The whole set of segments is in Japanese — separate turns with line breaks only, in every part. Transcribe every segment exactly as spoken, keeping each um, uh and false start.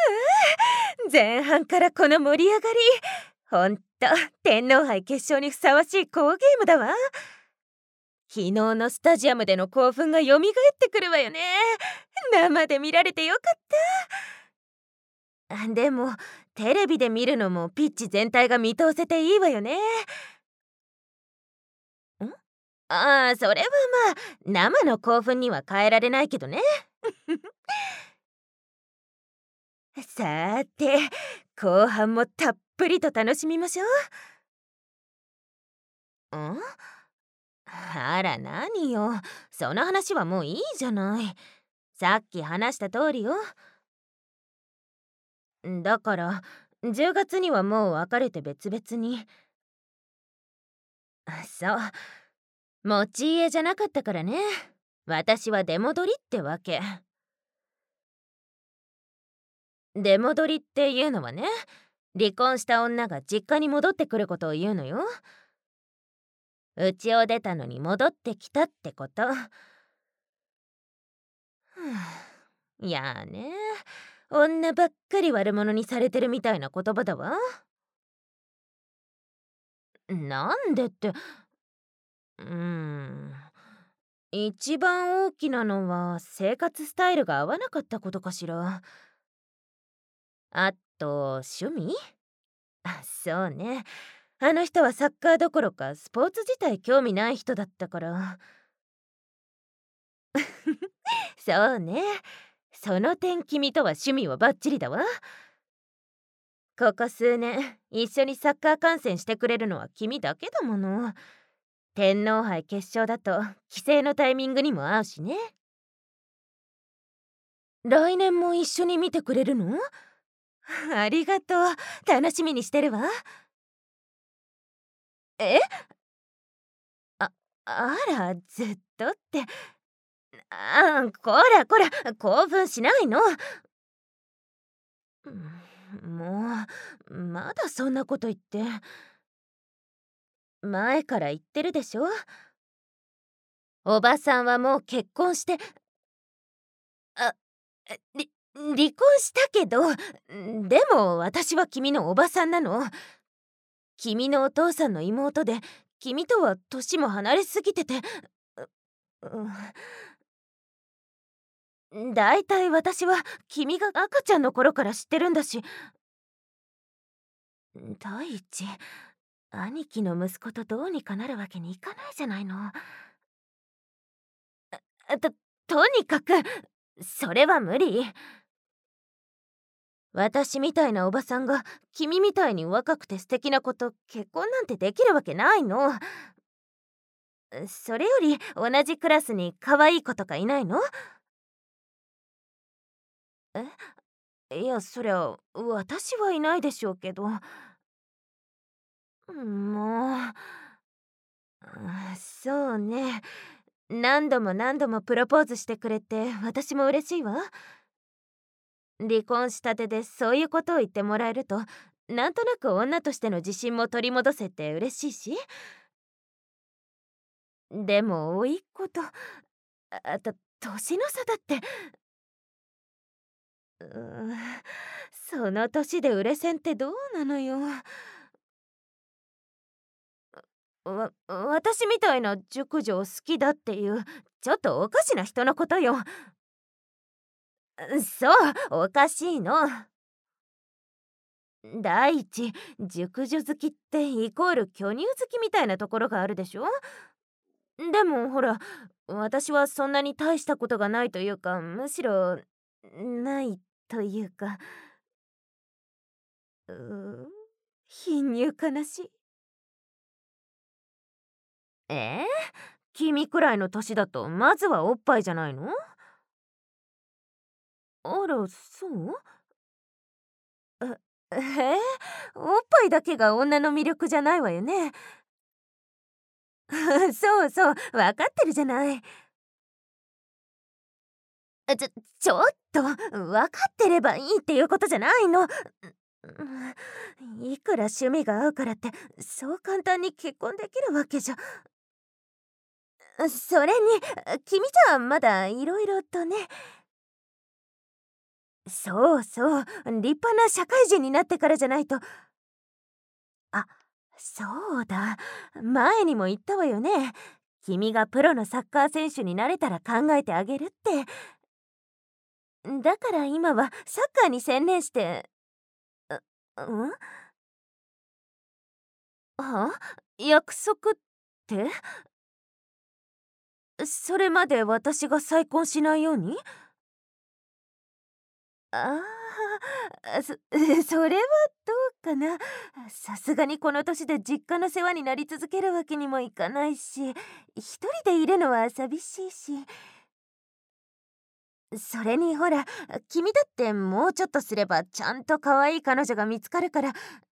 前半からこの盛り上がり、ほんと天皇杯決勝にふさわしい好ゲームだわ。昨日のスタジアムでの興奮が蘇ってくるわよね。生で見られてよかった。でもテレビで見るのもピッチ全体が見通せていいわよね。んああ、それはまあ生の興奮には変えられないけどね。さーて、後半もたっぷりと楽しみましょう。んあら何よ、その話はもういいじゃない。さっき話した通りよ。だからじゅうがつにはもう別れて別々に。そう、持ち家じゃなかったからね。私は出戻りってわけ。出戻りっていうのはね、離婚した女が実家に戻ってくることを言うのよ。家を出たのに戻ってきたってこと。いやあね、女ばっかり悪者にされてるみたいな言葉だわ。なんでって、うーん、一番大きなのは生活スタイルが合わなかったことかしら。あと趣味？あ、そうね。あの人はサッカーどころかスポーツ自体興味ない人だったから。そうね。その点君とは趣味はバッチリだわ。ここ数年一緒にサッカー観戦してくれるのは君だけだもの。天皇杯決勝だと帰省のタイミングにも合うしね。来年も一緒に見てくれるの？ありがとう。楽しみにしてるわ。え？あ、あら、ずっとって。あ、こらこら、興奮しないの。もう、まだそんなこと言って。前から言ってるでしょ。おばさんはもう結婚して、あ、り離婚したけど、でも私は君のおばさんなの。君のお父さんの妹で、君とは年も離れすぎてて、う、だいたい私は君が赤ちゃんの頃から知ってるんだし。第一、兄貴の息子とどうにかなるわけにいかないじゃないの。と、とにかくそれは無理。私みたいなおばさんが君みたいに若くて素敵な子と結婚なんてできるわけないの。それより同じクラスに可愛い子とかいないの？え、いや、そりゃ私はいないでしょうけど。もう、そうね。何度も何度もプロポーズしてくれて私も嬉しいわ。離婚したてでそういうことを言ってもらえると、なんとなく女としての自信も取り戻せて嬉しいし。でも甥っ子と、あと年の差だって、うーその年で売れ線ってどうなのよ。わ私みたいな熟女を好きだっていうちょっとおかしな人のことよ。そう、おかしいの。第一、熟女好きってイコール巨乳好きみたいなところがあるでしょ。でもほら、私はそんなに大したことがないというか、むしろないというか、うー貧乳悲しい。えー、君くらいの年だとまずはおっぱいじゃないの？あら、そう？ええー、おっぱいだけが女の魅力じゃないわよね。そうそう、わかってるじゃない。ちょちょっと、わかってればいいっていうことじゃないの。いくら趣味が合うからってそう簡単に結婚できるわけじゃ。それに君じゃまだいろいろとね。 そうそう、立派な社会人になってからじゃないと。あ、そうだ。前にも言ったわよね。君がプロのサッカー選手になれたら考えてあげるって。だから今はサッカーに専念して。う、うんは約束って？それまで私が再婚しないように？ああ、そそれはどうかな。さすがにこの年で実家の世話になり続けるわけにもいかないし、一人でいるのは寂しいし。それにほら、君だってもうちょっとすればちゃんと可愛い彼女が見つかるから。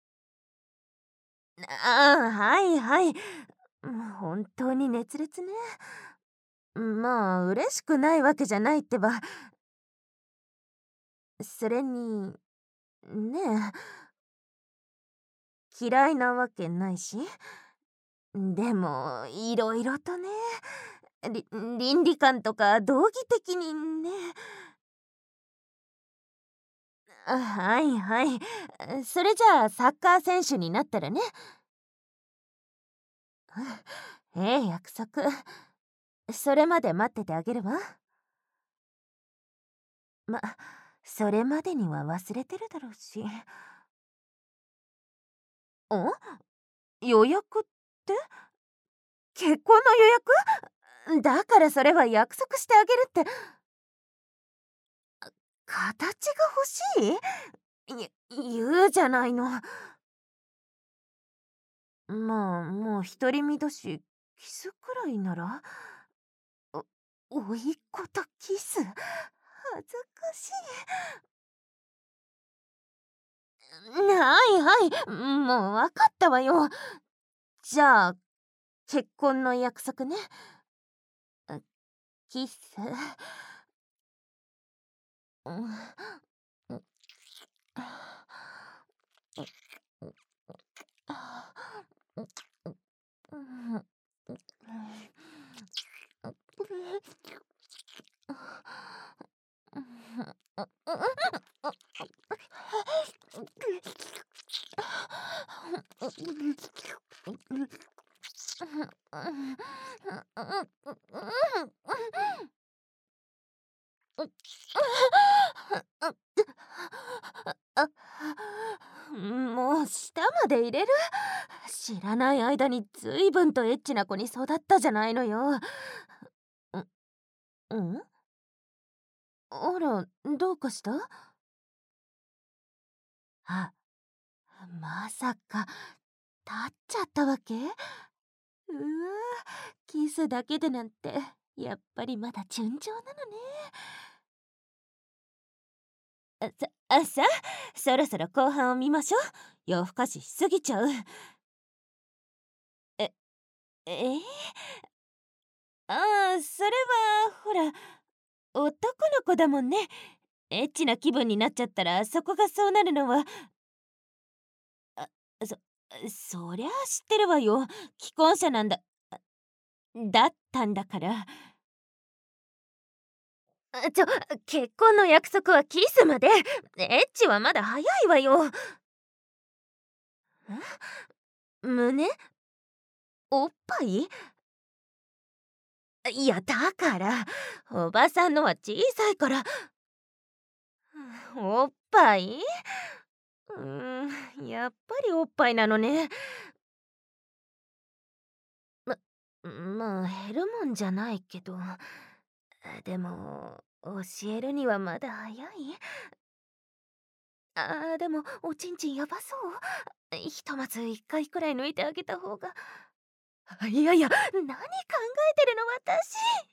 ああ、はいはい。うん、本当に熱烈ね。まあ嬉しくないわけじゃないってば。それにねえ、嫌いなわけないし。でもいろいろとね、り倫理観とか道義的にね。あ、はいはい。それじゃあサッカー選手になったらね。ええ、約束。それまで待っててあげるわ。ま、それまでには忘れてるだろうし。ん？予約って？結婚の予約？だからそれは約束してあげるって。形が欲しい？い言うじゃないの。まあ、もう独り身だし、キスくらいなら。お甥っ子とキス？恥ずかしい。はいはい、もうわかったわよ。じゃあ、結婚の約束ね。あ、キス。うん。うん。もう舌まで入れる？知らない間にずいぶんとエッチな子に育ったじゃないのよ。ん、うん？あら、どうかした？あ、まさか、立っちゃったわけ？うわ、キスだけでなんて、やっぱりまだ順調なのね。あ、さあ、さそろそろ後半を見ましょう。夜更かししすぎちゃう。え、ええ？ああ、それはほら、男の子だもんね。エッチな気分になっちゃったら、そこがそうなるのは。あ、そそりゃあ知ってるわよ。既婚者なんだだったんだから。あ、ちょ、結婚の約束はキスまで。エッチはまだ早いわよ。胸？おっぱい？いや、だから、おばさんのは小さいから。おっぱい？うーん、やっぱりおっぱいなのね。ままあ、減るもんじゃないけど。でも、教えるにはまだ早い？あー、でも、おちんちんやばそう。ひとまずいっかいくらい抜いてあげた方が。あ、いやいや、何考えてるの私。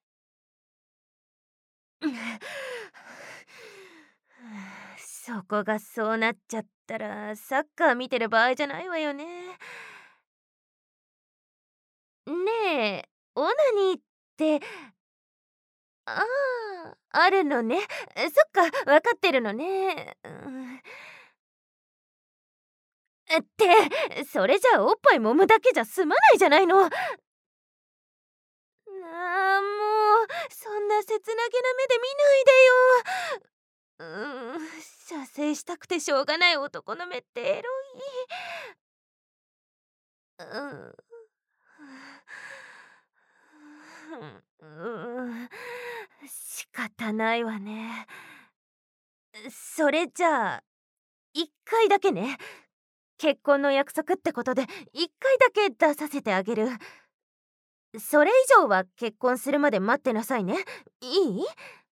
そこがそうなっちゃったら、サッカー見てる場合じゃないわよね。ねえ、オナニーって、ああ、あるのね。そっか、わかってるのね。うん。って、それじゃあおっぱい揉むだけじゃ済まないじゃないの。ああ、もう、そんな切なげな目で見ないでよ。うん。 射精したくてしょうがない男の目ってエロい。うん。うん、仕方ないわね。それじゃあいっかいだけね。結婚の約束ってことでいっかいだけ出させてあげる。それ以上は結婚するまで待ってなさいね。いい？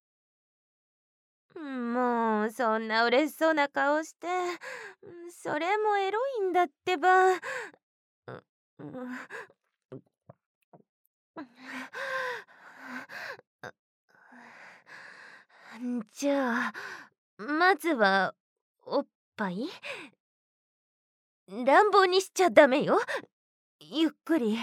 もうそんな嬉しそうな顔して、それもエロいんだってば。うじゃあまずはおっぱい？乱暴にしちゃダメよ。ゆっくり。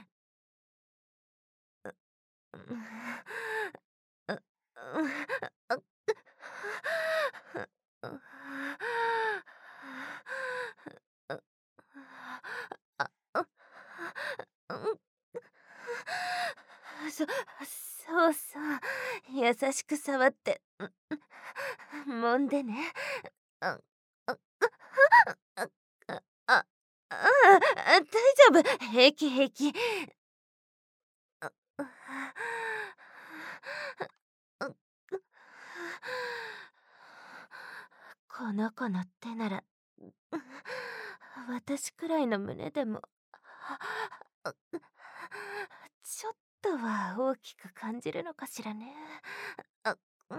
そそうそう、優しく触って揉んでね。ああああああ大丈夫、平気平気。この子の手なら私くらいの胸でもちょっとは大きく感じるのかしらね。あ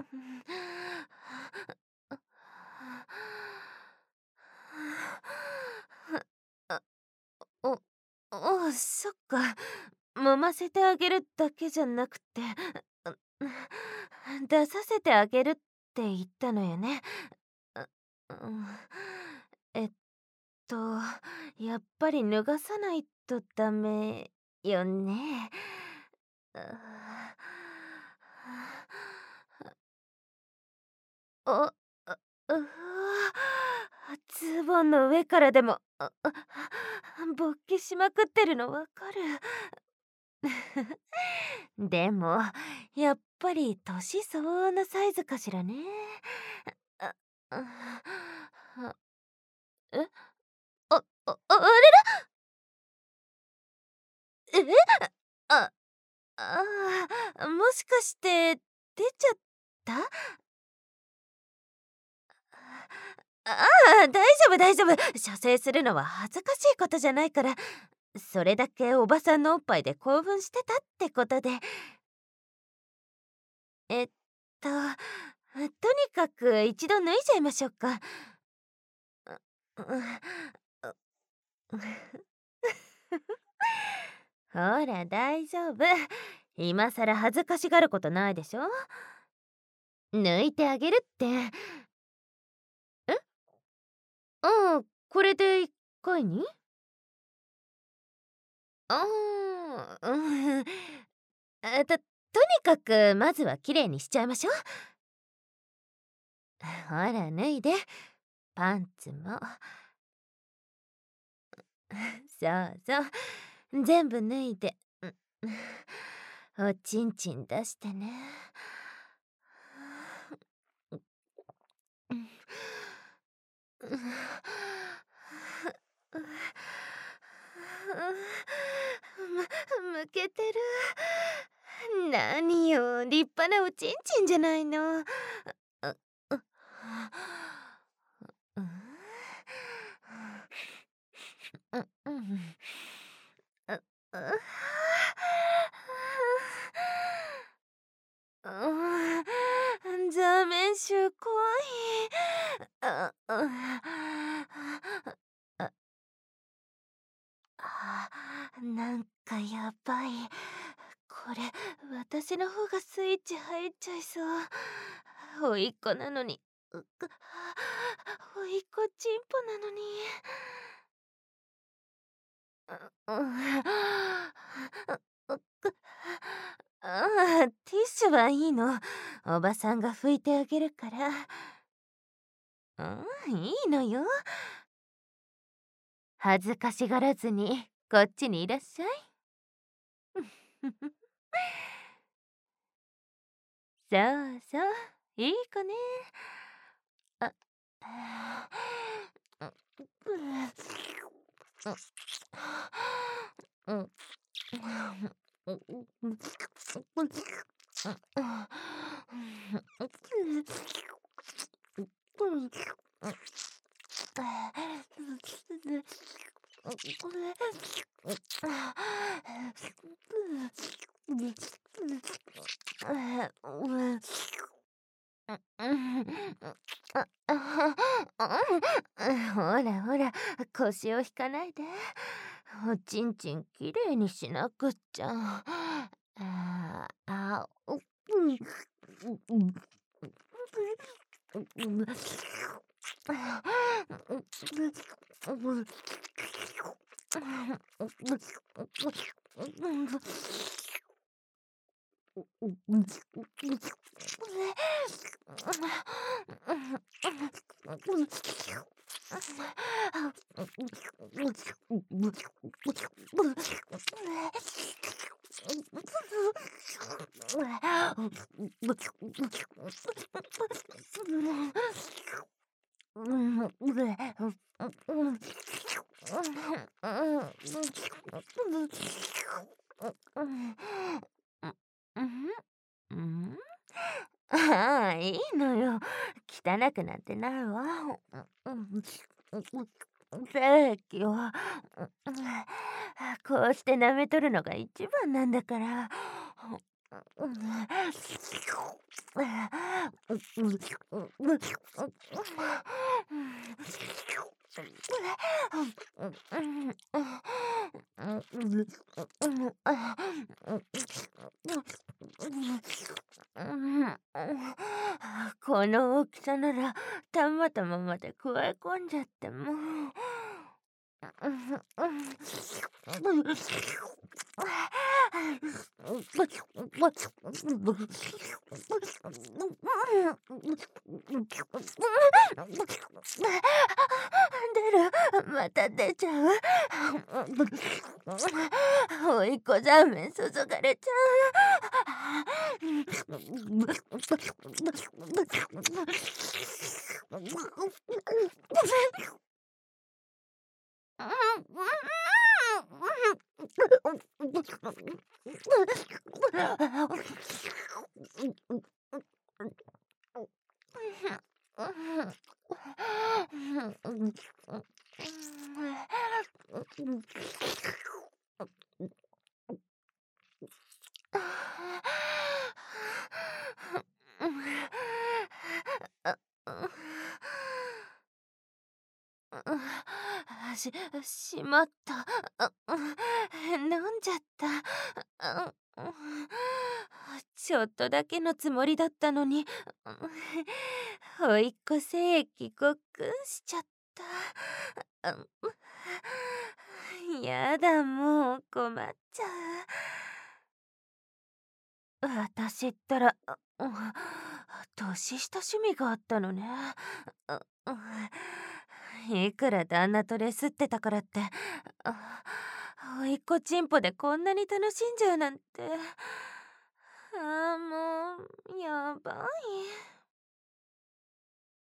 あおおそっか、揉ませてあげるだけじゃなくて出させてあげるって言ったのよね。ううんえっとやっぱり脱がさないとダメよね。あおあうわズボンの上からでもああ勃起しまくってるのわかる。でもやっぱり年相応のサイズかしらね。あああえあああれれえあああもしかして出ちゃった？ああ、大丈夫大丈夫。射精するのは恥ずかしいことじゃないから、それだけおばさんのおっぱいで興奮してたってことで。えっと、とにかく一度脱いじゃいましょうか。ううほら大丈夫。今さら恥ずかしがることないでしょ。抜いてあげるって。えああ、これでいっかいに？ああ、うん。あ、ととにかくまずはきれいにしちゃいましょ。ほら脱いで、パンツも。そうそう、全部脱いで、うん、おちんちん出してね。むむけてる。何よ、立派なおちんちんじゃないの。うううんうんうんうううん座面臭怖い。あああなんかやばい。これ私の方がスイッチ入っちゃいそう。おいっ子なのに。うっおいっ子チンポなのに。ううんうくああ、ティッシュはいいの。おばさんが拭いてあげるから。うん、いいのよ。恥ずかしがらずにこっちにいらっしゃい。そうそう、いい子ね。あうん。ほらほら、腰を引かないで。おちんちんきれいにしなくっちゃ。ああ、う、うん、うん、うん、ああ、いいのよ。汚くなんてないわ。さっきは、こうして舐めとるのが一番なんだから。この大きさならたまたままで加え込んじゃっても。出る、また出ちゃう。おいっ子ザーメン注がれちゃう。あ、ししまった。あ、飲んじゃった。あ、ちょっとだけのつもりだったのに、おいっ子精液ごっくんしちゃった。あ、やだ、もう困っちゃう。私ったら、あ、年下趣味があったのね。あ、いくら旦那とレスってたからって、あ、おいっ子ちんぽでこんなに楽しんじゃうなんて。ああ、もう、やばい。